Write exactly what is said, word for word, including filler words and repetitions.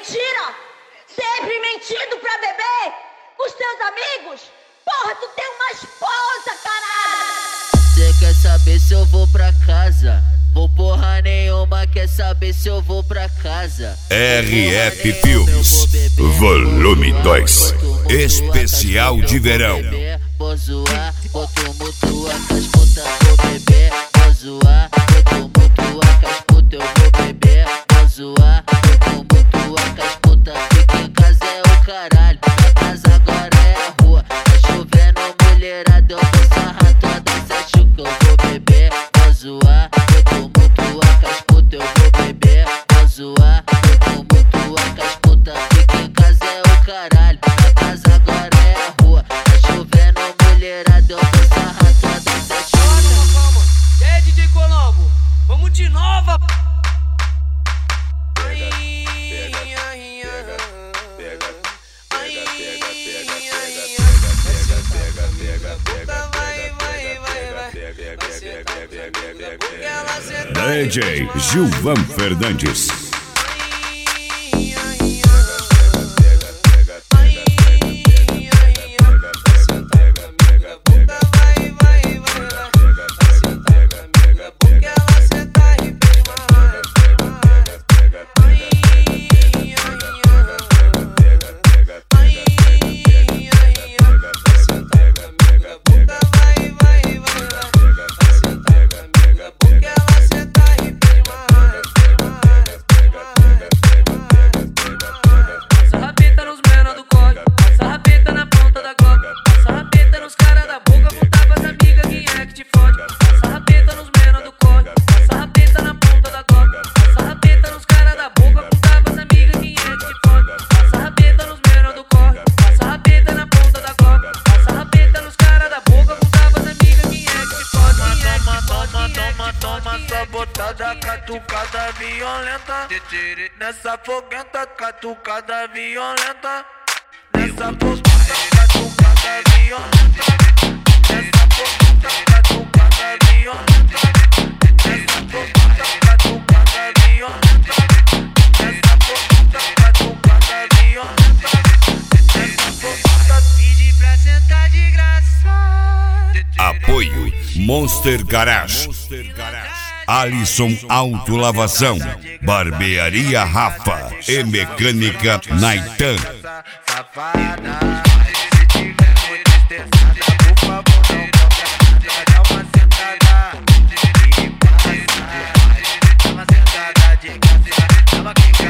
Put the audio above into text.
mentira. Sempre mentindo pra beber com os teus amigos. Porra, tu tem uma esposa, caralho. Cê quer saber se eu vou pra casa? Vou porra nenhuma, quer saber se eu vou pra casa? R F Filmes, volume dois, especial de verão. Vou zoar, vou tumultuar com as putas, vou beber. Vou zoar, vou tumultuar com as putas, eu vou beber. Vou zoar, vou tumultuar com as putas, fica em casa é o caralho. A casa agora é a rua, tá chovendo mulherada, eu vou sarrar toda, cê achou que eu vou beber? Vou zoar, vou tumultuar com as putas, eu vou beber. Vou zoar, vou tumultuar com as putas, fica em casa é o caralho. A casa agora é a rua, tá chovendo mulherada, eu vou sarrar toda, cê achou que eu vou... E aí, D J Colombo, vamos de nova. D J Gilvan Fernandes. Catucada violenta, nessa foguenta, catucada violenta, nessa foguenta, catucada violenta, nessa foguenta, catucada violenta, nessa foguenta, catucada violenta, nessa foguenta, catucada violenta, nessa foguenta, pedi pra sentar de graça. Apoio Monster Garage, Alisson Autolavação, Barbearia Rafa e Mecânica Naitan. Safada, se tiver muito estressada, por favor não toca, dá uma sentada e passa. Dá uma sentada de graça, dá uma